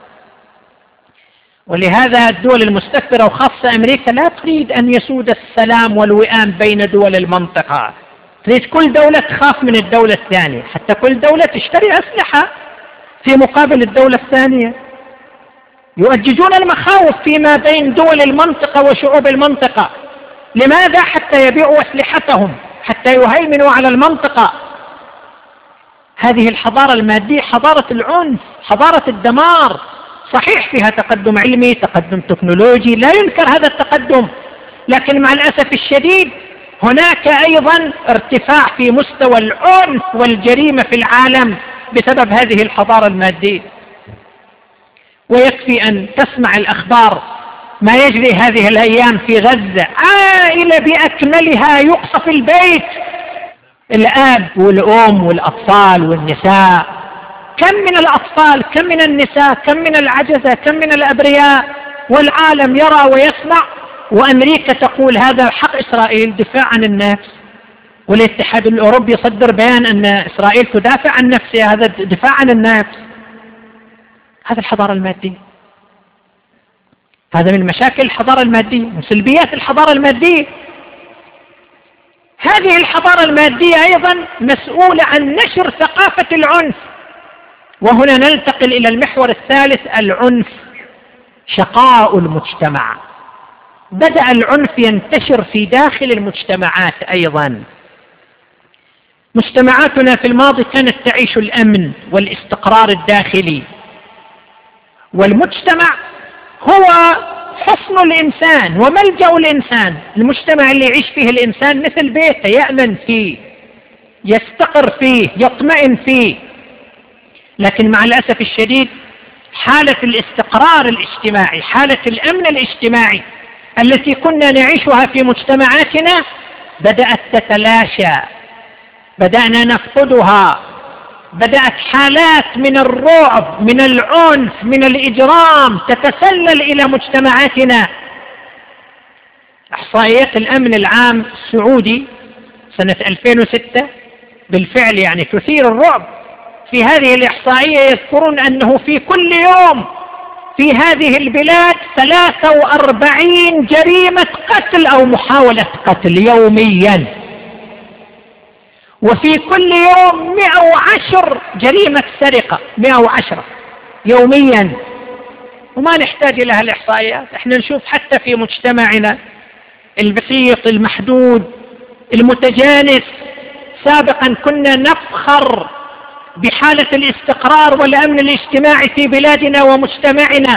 ولهذا الدول المستكبرة وخاصة أمريكا لا تريد أن يسود السلام والوئام بين دول المنطقة، تريد كل دولة تخاف من الدولة الثانية، حتى كل دولة تشتري أسلحة في مقابل الدولة الثانية. يؤججون المخاوف فيما بين دول المنطقة وشعوب المنطقة. لماذا؟ حتى يبيعوا أسلحتهم، حتى يهيمنوا على المنطقة. هذه الحضارة المادية حضارة العنف، حضارة الدمار. صحيح فيها تقدم علمي، تقدم تكنولوجي، لا ينكر هذا التقدم، لكن مع الأسف الشديد هناك أيضا ارتفاع في مستوى العنف والجريمة في العالم بسبب هذه الحضارة المادية. ويكفي أن تسمع الأخبار ما يجري هذه الأيام في غزة، عائلة بأكملها يقصف البيت، الأب والأم والأطفال والنساء. كم من الأطفال، كم من النساء، كم من العجزة، كم من الأبرياء، والعالم يرى ويسمع. وأمريكا تقول هذا حق إسرائيل دفاع عن النفس، والاتحاد الأوروبي يصدر بيان أن إسرائيل تدافع عن نفسها، هذا دفاع عن النفس. هذا الحضارة المادية، هذا من مشاكل الحضارة المادية، من سلبيات الحضارة المادية. هذه الحضارة المادية أيضا مسؤولة عن نشر ثقافة العنف. وهنا ننتقل إلى المحور الثالث، العنف، شقاء المجتمع. بدأ العنف ينتشر في داخل المجتمعات أيضا. مجتمعاتنا في الماضي كانت تعيش الأمن والاستقرار الداخلي، والمجتمع هو حصن الإنسان وملجأ الإنسان. المجتمع اللي يعيش فيه الإنسان مثل بيته، يأمن فيه، يستقر فيه، يطمئن فيه. لكن مع الأسف الشديد حالة الاستقرار الاجتماعي، حالة الأمن الاجتماعي التي كنا نعيشها في مجتمعاتنا بدأت تتلاشى، بدأنا نفقدها. بدأت حالات من الرعب، من العنف، من الإجرام تتسلل إلى مجتمعاتنا. إحصائيات الأمن العام السعودي سنة 2006 بالفعل يعني تثير الرعب. في هذه الإحصائية يذكرون أنه في كل يوم في هذه البلاد 43 جريمة قتل أو محاولة قتل يوميا، وفي كل يوم 110 جريمة سرقة، 110 يوميا. وما نحتاج إلى هالإحصائيات، احنا نشوف حتى في مجتمعنا البسيط المحدود المتجانس. سابقا كنا نفخر بحالة الاستقرار والأمن الاجتماعي في بلادنا ومجتمعنا،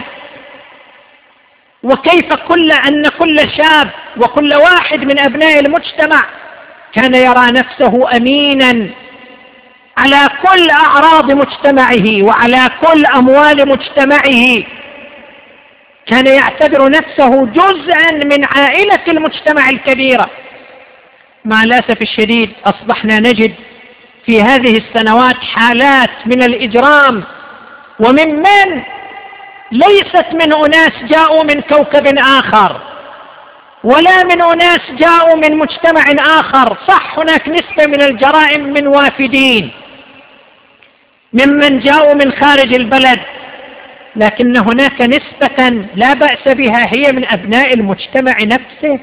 وكيف أن كل شاب وكل واحد من أبناء المجتمع كان يرى نفسه أمينا على كل أعراض مجتمعه وعلى كل أموال مجتمعه. كان يعتبر نفسه جزءا من عائلة المجتمع الكبيرة. مع الأسف الشديد أصبحنا نجد في هذه السنوات حالات من الإجرام، ومن ليست من أناس جاءوا من كوكب آخر ولا من أناس جاءوا من مجتمع آخر. صح، هناك نسبة من الجرائم من وافدين، ممن جاءوا من خارج البلد، لكن هناك نسبة لا بأس بها هي من أبناء المجتمع نفسه.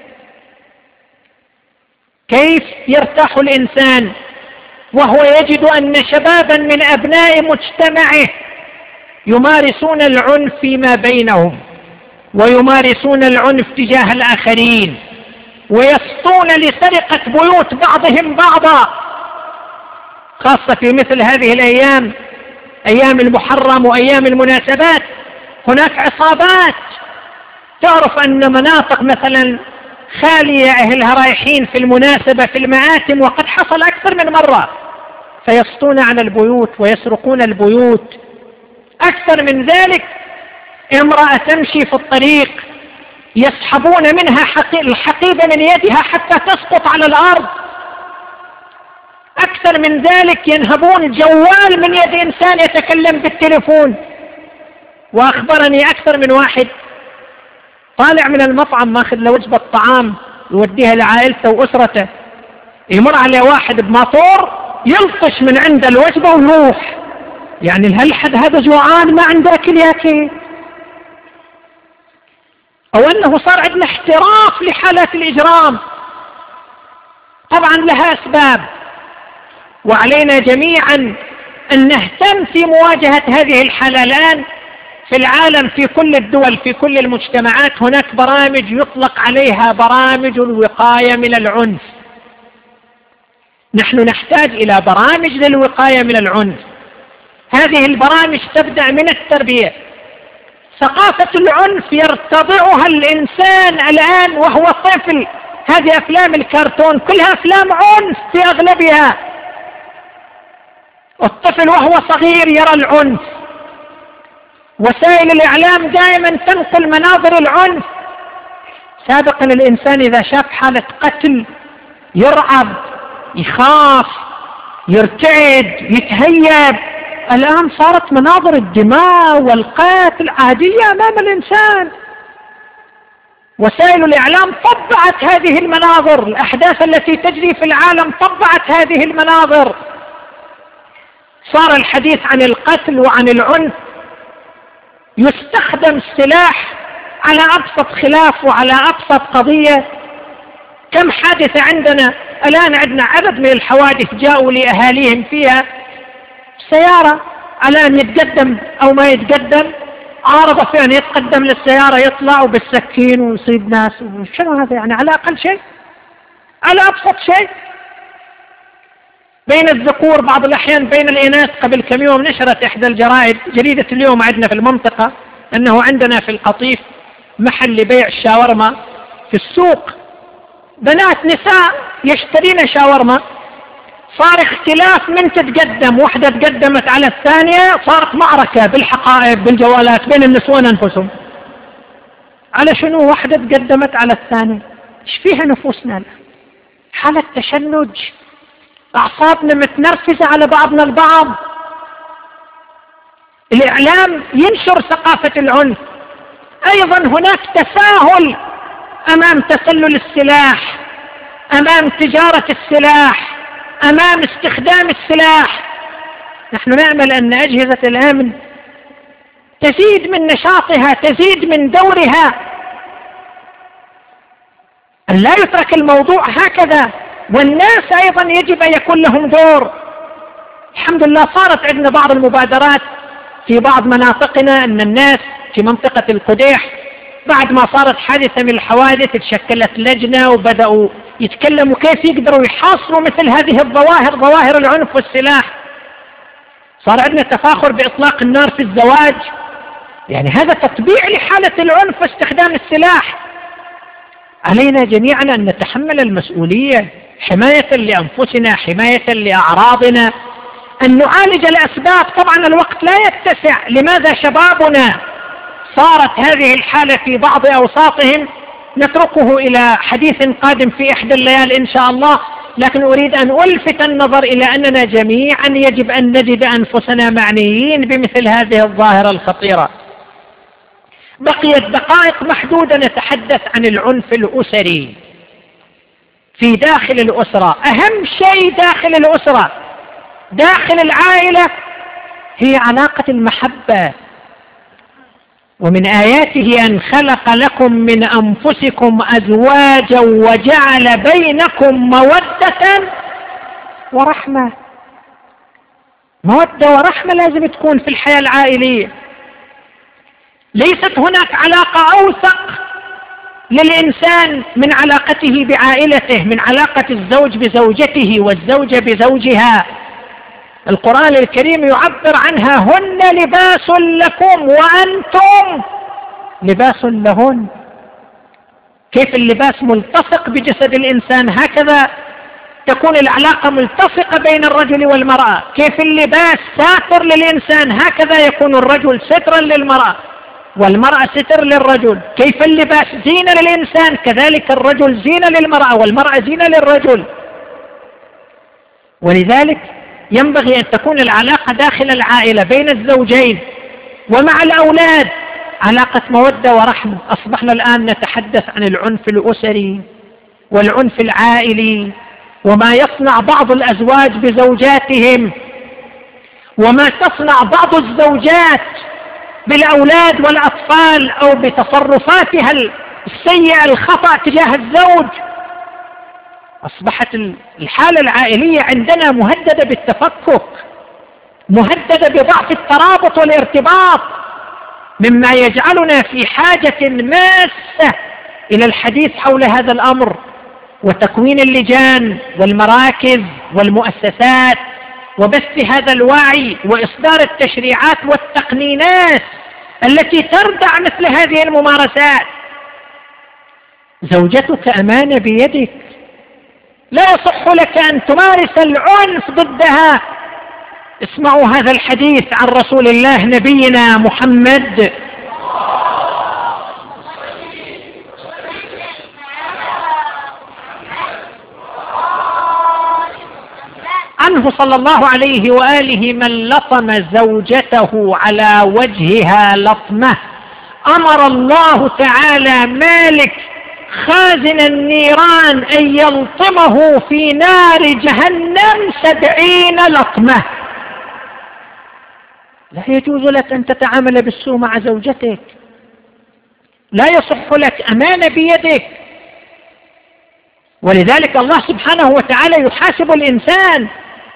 كيف يرتاح الإنسان وهو يجد أن شبابا من أبناء مجتمعه يمارسون العنف فيما بينهم، ويمارسون العنف تجاه الآخرين، ويسطون لسرقة بيوت بعضهم بعضا، خاصة في مثل هذه الأيام، أيام المحرم وأيام المناسبات. هناك عصابات تعرف أن مناطق مثلا خالية أهلها رايحين في المناسبة في المآتم، وقد حصل أكثر من مرة، فيسطون على البيوت ويسرقون البيوت. أكثر من ذلك، امرأة تمشي في الطريق يسحبون منها الحقيبة من يدها حتى تسقط على الأرض. أكثر من ذلك، ينهبون جوال من يد إنسان يتكلم بالتليفون. وأخبرني أكثر من واحد طالع من المطعم ماخذ له وجبة طعام يوديها لعائلته وأسرته، يمر عليه واحد بماطور يلطش من عند الوجبة ويروح. يعني هالحد هذا جوعان ما عنده أكل ياكل. أو أنه صار عندنا احتراف لحالات الإجرام. طبعا لها أسباب، وعلينا جميعا أن نهتم في مواجهة هذه الحالة. الآن في العالم في كل الدول في كل المجتمعات هناك برامج يطلق عليها برامج الوقاية من العنف. نحن نحتاج إلى برامج للوقاية من العنف. هذه البرامج تبدأ من التربية. ثقافة العنف يرتضعها الإنسان الآن وهو طفل. هذه أفلام الكرتون كلها أفلام عنف في أغلبها. الطفل وهو صغير يرى العنف. وسائل الإعلام دائما تنقل مناظر العنف. سابقا الإنسان إذا شاف حالة قتل يرعب، يخاف، يرتعد، يتهيب. الآن صارت مناظر الدماء والقتل عادية أمام الإنسان. وسائل الإعلام طبعت هذه المناظر، الأحداث التي تجري في العالم طبعت هذه المناظر. صار الحديث عن القتل وعن العنف يستخدم السلاح على أبسط خلاف وعلى أبسط قضية كم حادثة عندنا الآن، عندنا عدد من الحوادث جاءوا لأهاليهم فيها سيارة على أن يتقدم أو ما يتقدم، عارضة في أن يتقدم للسيارة يطلع وبالسكين ويصيب ناس. شنو هذا يعني؟ على أقل شيء، على أبسط شيء. بين الذكور بعض الأحيان بين الإناث. قبل كم يوم نشرت إحدى الجرائد جريدة اليوم عندنا في المنطقة أنه عندنا في القطيف محل لبيع الشاورما في السوق، بنات نساء يشترين شاورما، صار اختلاف من تتقدم، واحدة تقدمت على الثانية، صارت معركة بالحقائب بالجوالات بين النسوان أنفسهم. على شنو؟ واحدة تقدمت على الثانية. ايش فيها نفوسنا؟ حالة تشنج، أعصابنا متنرفزة على بعضنا البعض. الإعلام ينشر ثقافة العنف. أيضا هناك تساهل أمام تسلل السلاح، أمام تجارة السلاح، أمام استخدام السلاح. نحن نأمل أن أجهزة الأمن تزيد من نشاطها، تزيد من دورها، أن لا يترك الموضوع هكذا. والناس أيضا يجب أن يكون لهم دور. الحمد لله صارت عندنا بعض المبادرات في بعض مناطقنا، أن الناس في منطقة القديح بعد ما صارت حادثة من الحوادث تشكلت لجنة وبدأوا يتكلموا كيف يقدروا يحاصروا مثل هذه الظواهر، ظواهر العنف والسلاح. صار عندنا تفاخر بإطلاق النار في الزواج، يعني هذا تطبيع لحالة العنف واستخدام السلاح. علينا جميعا أن نتحمل المسؤولية حماية لأنفسنا، حماية لأعراضنا، أن نعالج الأسباب. طبعا الوقت لا يتسع. لماذا شبابنا صارت هذه الحالة في بعض أوساطهم؟ نتركه إلى حديث قادم في إحدى الليالي إن شاء الله، لكن أريد أن ألفت النظر إلى أننا جميعا يجب أن نجد أنفسنا معنيين بمثل هذه الظاهرة الخطيرة. بقيت دقائق محدودة نتحدث عن العنف الأسري في داخل الأسرة. أهم شيء داخل الأسرة، داخل العائلة، هي علاقة المحبة. ومن آياته أن خلق لكم من أنفسكم أزواجا وجعل بينكم مودة ورحمة. مودة ورحمة لازم تكون في الحياة العائلية. ليست هناك علاقة أوثق للإنسان من علاقته بعائلته، من علاقة الزوج بزوجته والزوجة بزوجها. القرآن الكريم يعبر عنها: هن لباس لكم وأنتم لباس لهن. كيف اللباس ملتصق بجسد الإنسان، هكذا تكون العلاقة ملتصقة بين الرجل والمرأة. كيف اللباس ساتر للإنسان، هكذا يكون الرجل سترا للمرأة والمرأة ستر للرجل. كيف اللباس زينة للإنسان، كذلك الرجل زينة للمرأة والمرأة زينة للرجل. ولذلك ينبغي أن تكون العلاقة داخل العائلة بين الزوجين ومع الأولاد علاقة مودة ورحمة. أصبحنا الآن نتحدث عن العنف الأسري والعنف العائلي، وما يصنع بعض الأزواج بزوجاتهم، وما تصنع بعض الزوجات بالأولاد والأطفال، أو بتصرفاتها السيئة الخطأ تجاه الزوج. أصبحت الحالة العائلية عندنا مهددة بالتفكك، مهددة بضعف الترابط والارتباط، مما يجعلنا في حاجة ماسة إلى الحديث حول هذا الأمر، وتكوين اللجان والمراكز والمؤسسات، وبث هذا الوعي، وإصدار التشريعات والتقنينات التي تردع مثل هذه الممارسات. زوجتك أمانة بيدك، لا يصح لك أن تمارس العنف ضدها. اسمعوا هذا الحديث عن رسول الله نبينا محمد عنه صلى الله عليه وآله: من لطم زوجته على وجهها لطمة أمر الله تعالى مالك خازن النيران أن يلطمه في نار جهنم 70 لطمة. لا يجوز لك أن تتعامل بالسوء مع زوجتك، لا يصح لك، أمانة بيدك. ولذلك الله سبحانه وتعالى يحاسب الإنسان.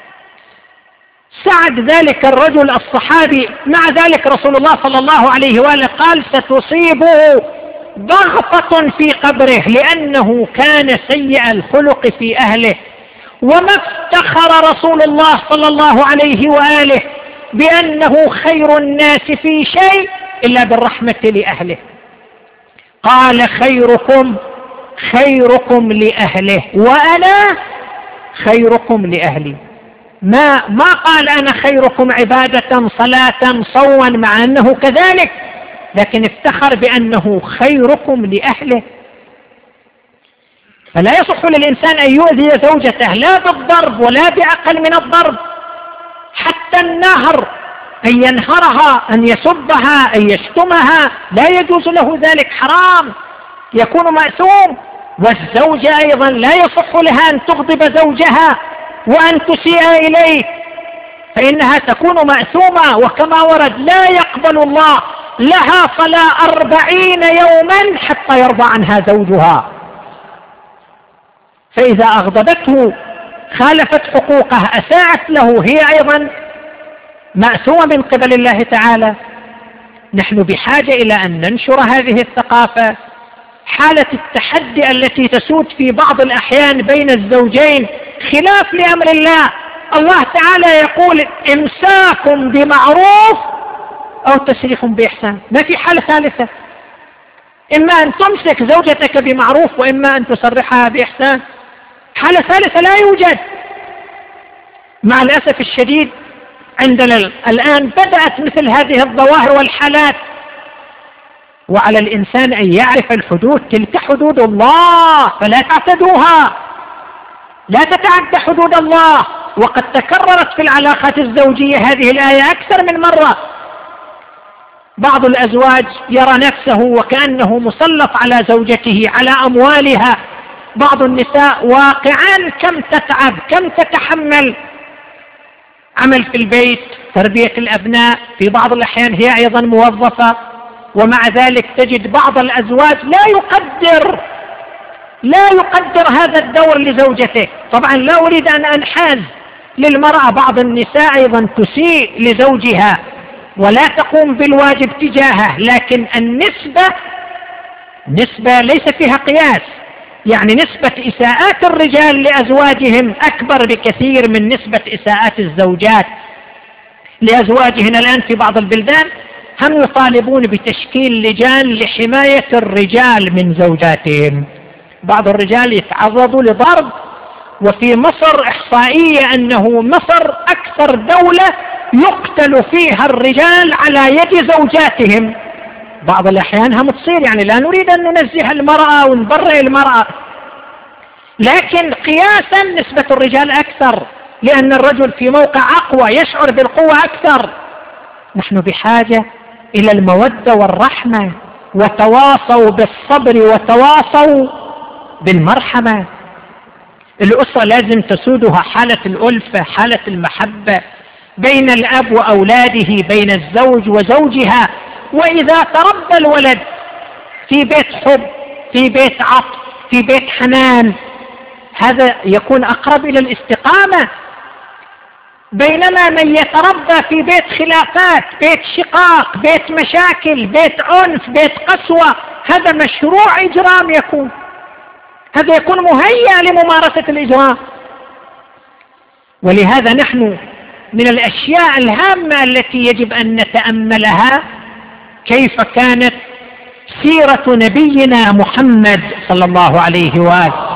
سعد ذلك الرجل الصحابي، مع ذلك رسول الله صلى الله عليه وآله قال ستصيبه ضغطة في قبره لأنه كان سيء الخلق في أهله. وما افتخر رسول الله صلى الله عليه وآله بأنه خير الناس في شيء إلا بالرحمة لأهله. قال خيركم لأهله وأنا خيركم لأهلي. ما قال أنا خيركم عبادة صلاة صوا مع أنه كذلك، لكن افتخر بأنه خيركم لأهله. فلا يصح للإنسان أن يؤذي زوجته لا بالضرب ولا بأقل من الضرب، حتى النهر، أن ينهرها، أن يسبها، أن يشتمها، لا يجوز له ذلك، حرام، يكون مأثوم. والزوجة أيضا لا يصح لها أن تغضب زوجها وأن تسيء إليه، فإنها تكون مأثومة. وكما ورد لا يقبل الله لها صلاة 40 يوما حتى يرضى عنها زوجها. فإذا أغضبته خالفت حقوقه أساءت له، هي أيضا مأثومة من قبل الله تعالى. نحن بحاجة إلى أن ننشر هذه الثقافة. حالة التحدي التي تسود في بعض الأحيان بين الزوجين خلاف لأمر الله. الله تعالى يقول إمساك بمعروف أو تسريح بإحسان، ما في حالة ثالثة. إما أن تمسك زوجتك بمعروف وإما أن تسرحها بإحسان، حالة ثالثة لا يوجد. مع الأسف الشديد عندنا الآن بدأت مثل هذه الظواهر والحالات، وعلى الإنسان أن يعرف الحدود. تلك حدود الله فلا تعتدوها، لا تتعدى حدود الله. وقد تكررت في العلاقات الزوجية هذه الآية أكثر من مرة. بعض الأزواج يرى نفسه وكأنه مسلط على زوجته، على أموالها. بعض النساء واقعا كم تتعب، كم تتحمل، عمل في البيت، تربية الأبناء، في بعض الأحيان هي أيضا موظفة، ومع ذلك تجد بعض الأزواج لا يقدر هذا الدور لزوجته. طبعا لا أريد أن أنحاز للمرأة، بعض النساء أيضا تسيء لزوجها ولا تقوم بالواجب تجاهه، لكن نسبة ليس فيها قياس. يعني نسبة إساءات الرجال لأزواجهم أكبر بكثير من نسبة إساءات الزوجات لأزواجهن. الآن في بعض البلدان هم يطالبون بتشكيل لجان لحماية الرجال من زوجاتهم. بعض الرجال يتعرضوا لضرب، وفي مصر إحصائية أنه مصر أكثر دولة يقتل فيها الرجال على يد زوجاتهم. بعض الأحيان هم تصير، يعني لا نريد أن ننزه المرأة ونبرئ المرأة، لكن قياسا نسبة الرجال أكثر، لأن الرجل في موقع أقوى، يشعر بالقوة أكثر. نحن بحاجة إلى المودة والرحمة، وتواصوا بالصبر وتواصوا بالمرحمة. الأسرة لازم تسودها حالة الألفة، حالة المحبة بين الأب وأولاده، بين الزوج وزوجها. وإذا تربى الولد في بيت حب، في بيت عطف، في بيت حنان، هذا يكون أقرب إلى الاستقامة. بينما من يتربى في بيت خلافات، بيت شقاق، بيت مشاكل، بيت عنف، بيت قسوة، هذا مشروع إجرام، هذا يكون مهيأ لممارسة الإجرام. ولهذا نحن من الأشياء الهامة التي يجب أن نتأملها كيف كانت سيرة نبينا محمد صلى الله عليه وآله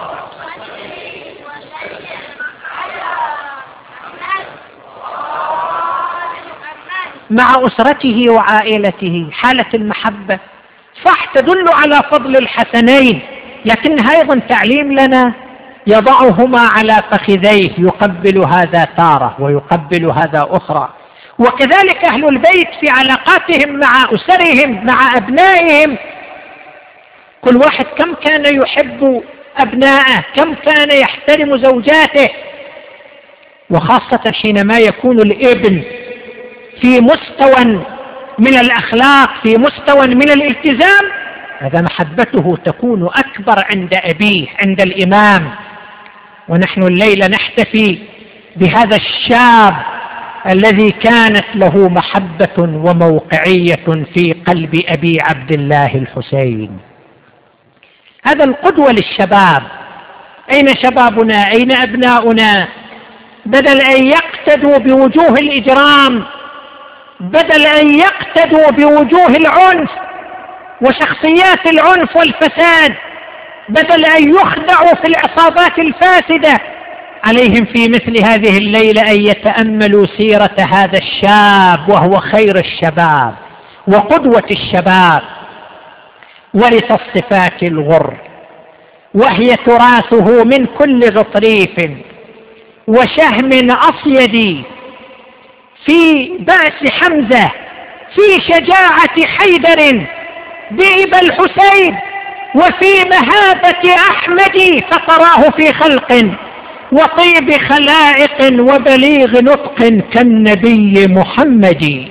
مع أسرته وعائلته. حالة المحبة صح تدل على فضل الحسنين، لكنها أيضا تعليم لنا. يضعهما على فخذيه، يقبل هذا تارة ويقبل هذا أخرى. وكذلك أهل البيت في علاقاتهم مع أسرهم، مع أبنائهم، كل واحد كم كان يحب أبنائه، كم كان يحترم زوجاته. وخاصة حينما يكون الابن في مستوى من الأخلاق، في مستوى من الالتزام، هذا محبته تكون أكبر عند أبيه، عند الإمام. ونحن الليلة نحتفي بهذا الشاب الذي كانت له محبة وموقعية في قلب أبي عبد الله الحسين. هذا القدوة للشباب. أين شبابنا؟ أين أبناؤنا؟ بدل أن يقتدوا بوجوه الإجرام، بدل أن يقتدوا بوجوه العنف وشخصيات العنف والفساد، بدل أن يخدعوا في العصابات الفاسدة، عليهم في مثل هذه الليلة أن يتأملوا سيرة هذا الشاب، وهو خير الشباب وقدوة الشباب، ورث الصفات الغر، وهي تراثه من كل غطريف وشهم أصيد، في بأس حمزة، في شجاعة حيدر بإبا الحسين، وفي مهابة أحمد، فتراه في خلق وطيب خلائق وبليغ نطق كالنبي محمد.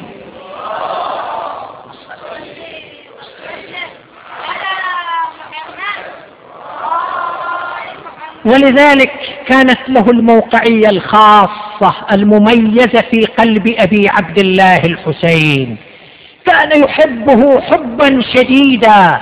ولذلك كانت له الموقعية الخاصة المميزة في قلب أبي عبد الله الحسين. كان يحبه حبا شديدا،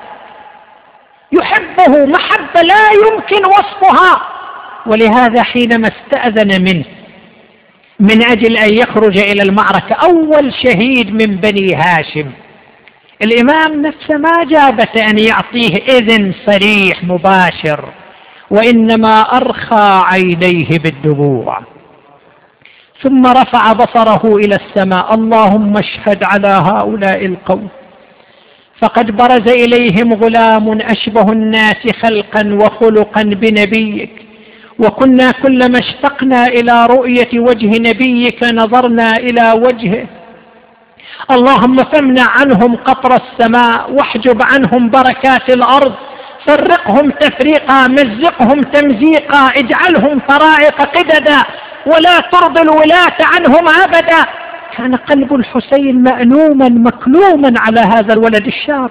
يحبه محبة لا يمكن وصفها. ولهذا حينما استأذن منه من أجل أن يخرج إلى المعركة، أول شهيد من بني هاشم، الإمام نفسه ما جابت أن يعطيه إذن صريح مباشر، وإنما أرخى عينيه بالدموع، ثم رفع بصره إلى السماء: اللهم اشهد على هؤلاء القوم، فقد برز إليهم غلام أشبه الناس خلقا وخلقا بنبيك، وكنا كلما اشتقنا إلى رؤية وجه نبيك نظرنا إلى وجهه. اللهم فامنع عنهم قطر السماء، واحجب عنهم بركات الأرض، فرقهم تفريقا، مزقهم تمزيقا، اجعلهم طرائق قددا، ولا ترضي الولاة عنهم أبدا. كان قلب الحسين مأنوما مكلوما على هذا الولد الشاب.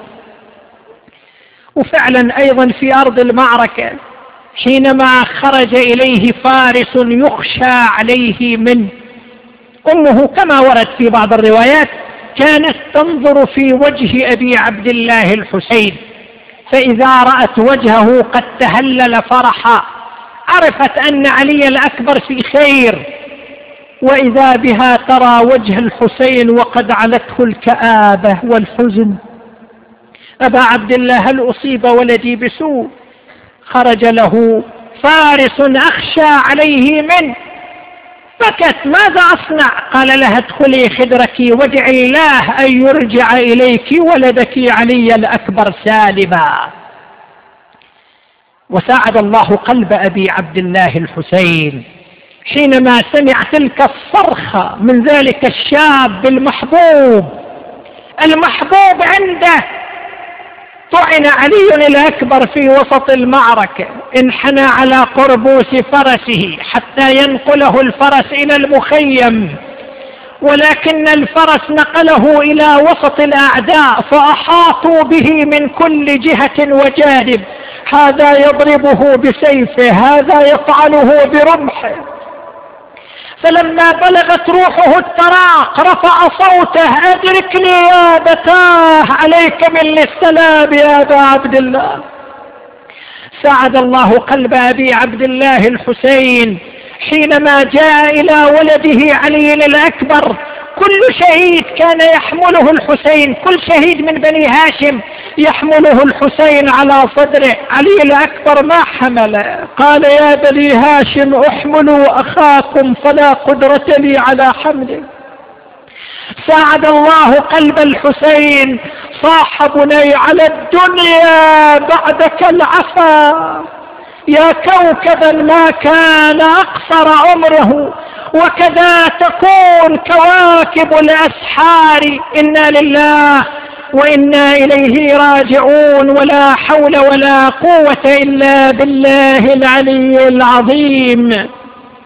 وفعلا أيضا في أرض المعركة حينما خرج إليه فارس يخشى عليه منه، أمه كما ورد في بعض الروايات كانت تنظر في وجه أبي عبد الله الحسين، فإذا رأت وجهه قد تهلل فرحا عرفت أن علي الأكبر في خير، وإذا بها ترى وجه الحسين وقد علته الكآبة والحزن. أبا عبد الله هل أصيب ولدي بسوء؟ خرج له فارس أخشى عليه منه، بكت: ماذا أصنع؟ قال لها: ادخلي خدرك وادعي الله أن يرجع إليك ولدك علي الأكبر سالما. وساعد الله قلب أبي عبد الله الحسين حينما سمع تلك الصرخة من ذلك الشاب المحبوب عنده. طعن علي الأكبر في وسط المعركة، انحنى على قربوس فرسه حتى ينقله الفرس إلى المخيم، ولكن الفرس نقله إلى وسط الأعداء، فأحاطوا به من كل جهة وجانب، هذا يضربه بسيفه، هذا يفعله برمحه. فلما بلغت روحه التراق رفع صوته: أدركني يا أبتاه، عليك مني السلام يا أبا عبد الله. ساعد الله قلب أبي عبد الله الحسين حينما جاء إلى ولده علي الأكبر. كل شهيد كان يحمله الحسين، كل شهيد من بني هاشم يحمله الحسين على صدره. علي الأكبر ما حمله، قال: يا بني هاشم احملوا أخاكم فلا قدرة لي على حمله. ساعد الله قلب الحسين، صاح بني على الدنيا بعدك العفا، يا كوكبا ما كان أقصر عمره، وكذا تكون كواكب الأسحار. إنا لله وإنا إليه راجعون، ولا حول ولا قوة إلا بالله العلي العظيم.